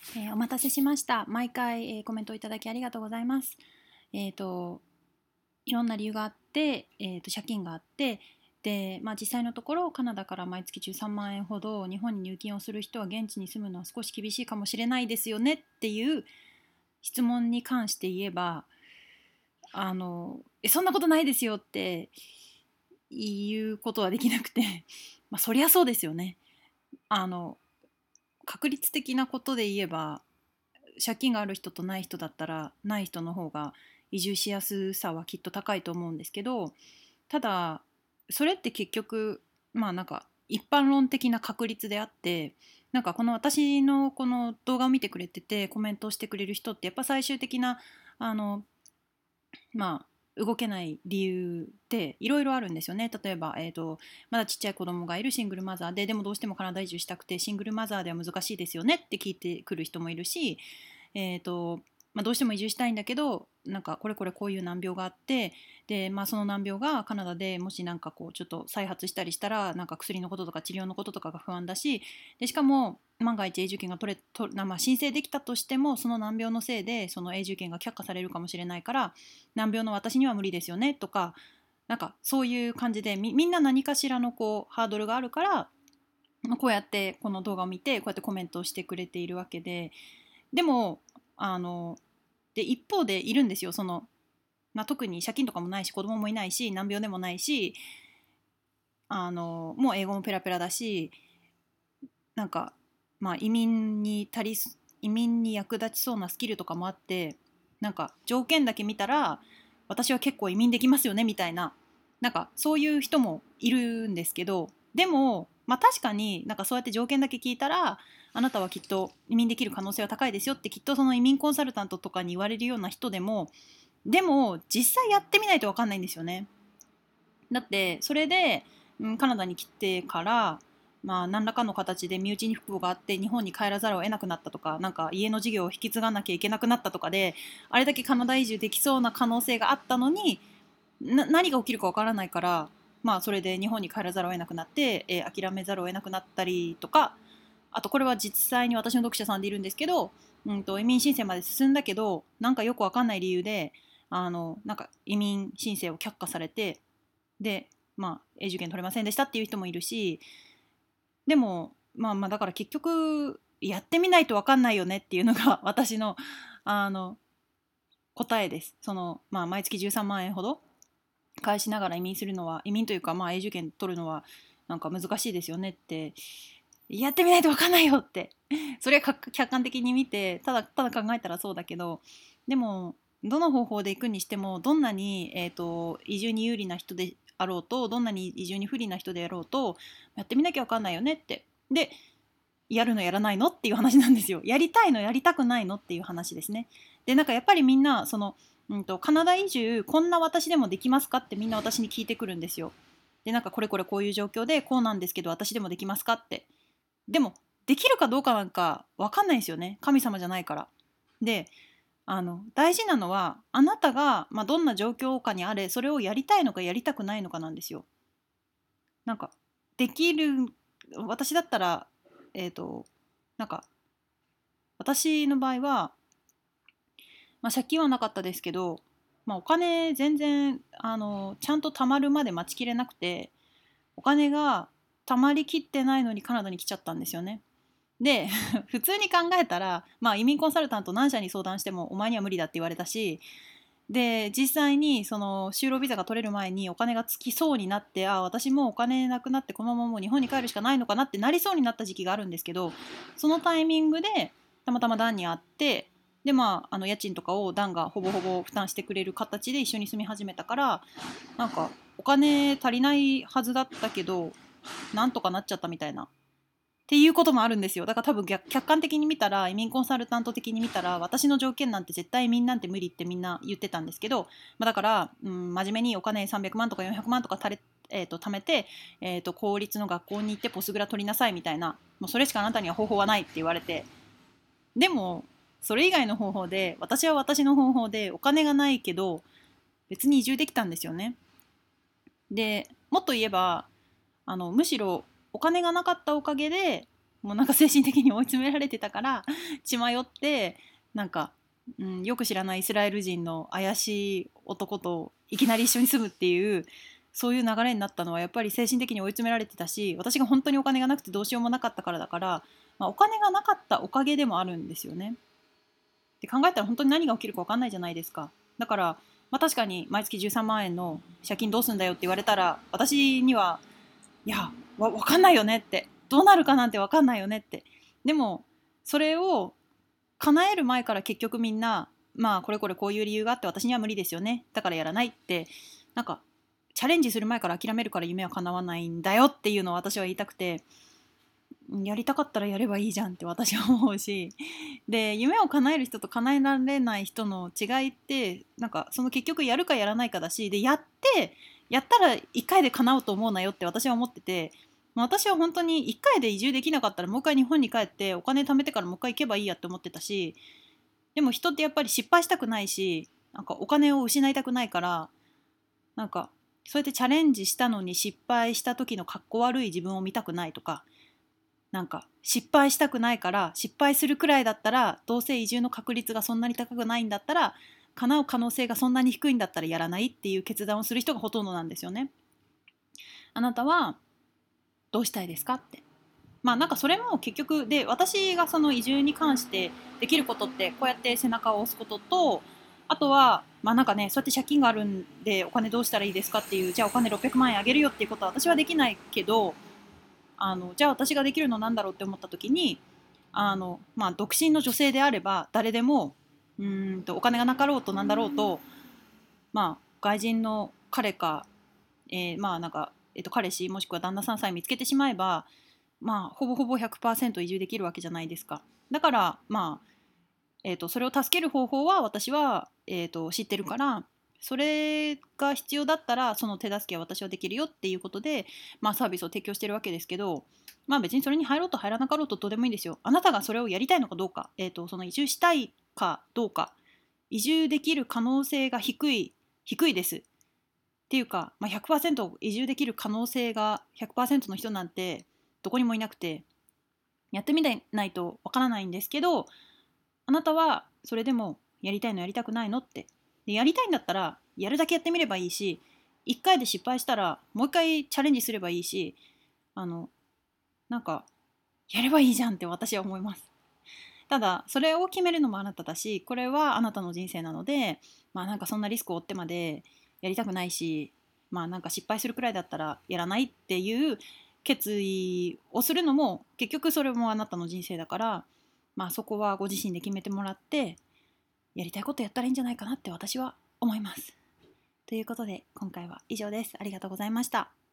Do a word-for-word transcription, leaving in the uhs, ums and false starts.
えーお待たせしました。毎回、えーコメントいただきありがとうございます。えっと、いろんな理由があって、えーと、借金があって、で、まあ、実際のところカナダから毎月じゅうさんまん円ほど日本に入金をする人は現地に住むのは少し厳しいかもしれないですよねっていう質問に関して言えば、あのえそんなことないですよって言うことはできなくてまあそりゃそうですよね。あの確率的なことで言えば借金がある人とない人だったらない人の方が移住しやすさはきっと高いと思うんですけど、ただそれって結局まあなんか一般論的な確率であって、なんかこの私のこの動画を見てくれててコメントをしてくれる人ってやっぱ最終的なあのまあ動けない理由っていろいろあるんですよね。例えば、えーと、まだちっちゃい子供がいるシングルマザーででもどうしてもカナダ移住したくてシングルマザーでは難しいですよねって聞いてくる人もいるし、えーとまあ、どうしても移住したいんだけどなんかこれこれこういう難病があってで、まあ、その難病がカナダでもしなんかこうちょっと再発したりしたらなんか薬のこととか治療のこととかが不安だし、でしかも万が一永住権が取れと、まあ、申請できたとしてもその難病のせいでその永住権が却下されるかもしれないから難病の私には無理ですよねとか、なんかそういう感じで み, みんな何かしらのこうハードルがあるから、まあ、こうやってこの動画を見てこうやってコメントをしてくれているわけで、でもあので一方でいるんですよ。その、まあ、特に借金とかもないし子供もいないし難病でもないしあのもう英語もペラペラだし、なんか、まあ、移民に足り移民に役立ちそうなスキルとかもあって、なんか条件だけ見たら私は結構移民できますよねみたいな、なんかそういう人もいるんですけど、でも、まあ、確かになんかそうやって条件だけ聞いたらあなたはきっと移民できる可能性は高いですよってきっとその移民コンサルタントとかに言われるような人でも、でも実際やってみないと分かんないんですよね。だってそれで、うん、カナダに来てから、まあ、何らかの形で身内に不幸があって日本に帰らざるを得なくなったとか、なんか家の事業を引き継がなきゃいけなくなったとかであれだけカナダ移住できそうな可能性があったのにな何が起きるかわからないから、まあ、それで日本に帰らざるを得なくなって、えー諦めざるを得なくなったりとか、あとこれは実際に私の読者さんでいるんですけど、うんと、移民申請まで進んだけどなんかよくわかんない理由であのなんか移民申請を却下されて、で、まあ、永住権取れませんでしたっていう人もいるし、でも、まあまあ、だから結局、やってみないと分かんないよねっていうのが私の、あの、答えです。その、まあ、毎月じゅうさんまん円ほど返しながら移民するのは、移民というか、まあ、永住権取るのは、なんか難しいですよねって、やってみないと分かんないよって。それは客観的に見て、ただ、ただ考えたらそうだけど、でも、どの方法で行くにしても、どんなに、えーと、移住に有利な人であろうと、どんなに移住に不利な人であろうと、やってみなきゃ分かんないよねって。で、やるのやらないのっていう話なんですよ。やりたいのやりたくないのっていう話ですね。で、なんかやっぱりみんな、その、うんと、カナダ移住、こんな私でもできますかってみんな私に聞いてくるんですよ。で、なんかこれこれこういう状況でこうなんですけど、私でもできますかって。でも、できるかどうかなんかわかんないんですよね。神様じゃないから。で、あの、大事なのは、あなたが、まあ、どんな状況下にあれ、それをやりたいのかやりたくないのかなんですよ。なんか、できる、私だったら、えっと、なんか、私の場合は、まあ、借金はなかったですけど、まあ、お金全然あのちゃんと貯まるまで待ちきれなくて、お金が貯まりきってないのにカナダに来ちゃったんですよね。で普通に考えたら、まあ、移民コンサルタント何社に相談してもお前には無理だって言われたし、で実際にその就労ビザが取れる前にお金がつきそうになって、あ私もうお金なくなってこのままもう日本に帰るしかないのかなってなりそうになった時期があるんですけど、そのタイミングでたまたまダンに会って、でまああの家賃とかをダンがほぼほぼ負担してくれる形で一緒に住み始めたから、なんかお金足りないはずだったけどなんとかなっちゃったみたいなっていうこともあるんですよ。だから多分逆客観的に見たら、移民コンサルタント的に見たら、私の条件なんて絶対移民なんて無理ってみんな言ってたんですけど、まあ、だから、うん、真面目にお金さんびゃくまんとかよんひゃくまんとかたれ、えー、と貯めて、えー、と公立の学校に行ってポスグラ取りなさいみたいな、もうそれしかあなたには方法はないって言われて、でもそれ以外の方法で、私は私の方法でお金がないけど別に移住できたんですよね。でもっと言えば、あのむしろお金がなかったおかげでもうなんか精神的に追い詰められてたから血迷ってなんか、うん、よく知らないイスラエル人の怪しい男といきなり一緒に住むっていうそういう流れになったのはやっぱり精神的に追い詰められてたし、私が本当にお金がなくてどうしようもなかったからだから、まあ、お金がなかったおかげでもあるんですよね。って考えたら本当に何が起きるか分かんないじゃないですか。だから、まあ、確かに毎月じゅうさんまん円の借金どうすんだよって言われたら私にはいやわ分かんないよねって、どうなるかなんて分かんないよねって。でもそれを叶える前から結局みんなまあこれこれこういう理由があって私には無理ですよねだからやらないってなんかチャレンジする前から諦めるから夢は叶わないんだよっていうのを私は言いたくて、やりたかったらやればいいじゃんって私は思うし、で夢を叶える人と叶えられない人の違いってなんかその結局やるかやらないかだし、でやってやったらいっかいで叶うと思うなよって私は思ってて、私は本当にいっかいで移住できなかったらもう一回日本に帰ってお金貯めてからもう一回行けばいいやって思ってたし、でも人ってやっぱり失敗したくないしなんかお金を失いたくないから、なんかそうやってチャレンジしたのに失敗した時のかっこ悪い自分を見たくないとか、なんか失敗したくないから失敗するくらいだったらどうせ移住の確率がそんなに高くないんだったら叶う可能性がそんなに低いんだったらやらないっていう決断をする人がほとんどなんですよね。あなたはどうしたいですかって。まあなんかそれも結局で、私がその移住に関してできることってこうやって背中を押すことと、あとはまあなんかね、そうやって借金があるんでお金どうしたらいいですかっていう、じゃあお金ろっぴゃくまん円あげるよっていうことは私はできないけど、あのじゃあ私ができるのなんだろうって思った時に、あの、まあ、独身の女性であれば誰でもうーんとお金がなかろうとなんだろうと、まあ、外人の彼か、えーまあなんか、えっと、彼氏もしくは旦那さんさえ見つけてしまえば、まあ、ほぼほぼひゃくパーセント移住できるわけじゃないですか。だからまあ、えーと、それを助ける方法は私は、えーと、知ってるから、それが必要だったらその手助けは私はできるよっていうことで、まあ、サービスを提供してるわけですけど、まあ、別にそれに入ろうと入らなかろうとどうでもいいんですよ。あなたがそれをやりたいのかどうか、えーと、その移住したいかどうか、移住できる可能性が低い低いですっていうか、まあ、ひゃくパーセント移住できる可能性がひゃくパーセントの人なんてどこにもいなくて、やってみないとわからないんですけど、あなたはそれでもやりたいのやりたくないのって。でやりたいんだったらやるだけやってみればいいし、いっかいで失敗したらもういっかいチャレンジすればいいし、あのなんかやればいいじゃんって私は思います。ただそれを決めるのもあなただし、これはあなたの人生なので、まあなんかそんなリスクを負ってまでやりたくないし、まあなんか失敗するくらいだったらやらないっていう決意をするのも結局それもあなたの人生だから、まあそこはご自身で決めてもらってやりたいことやったらいいんじゃないかなって私は思います。ということで今回は以上です。ありがとうございました。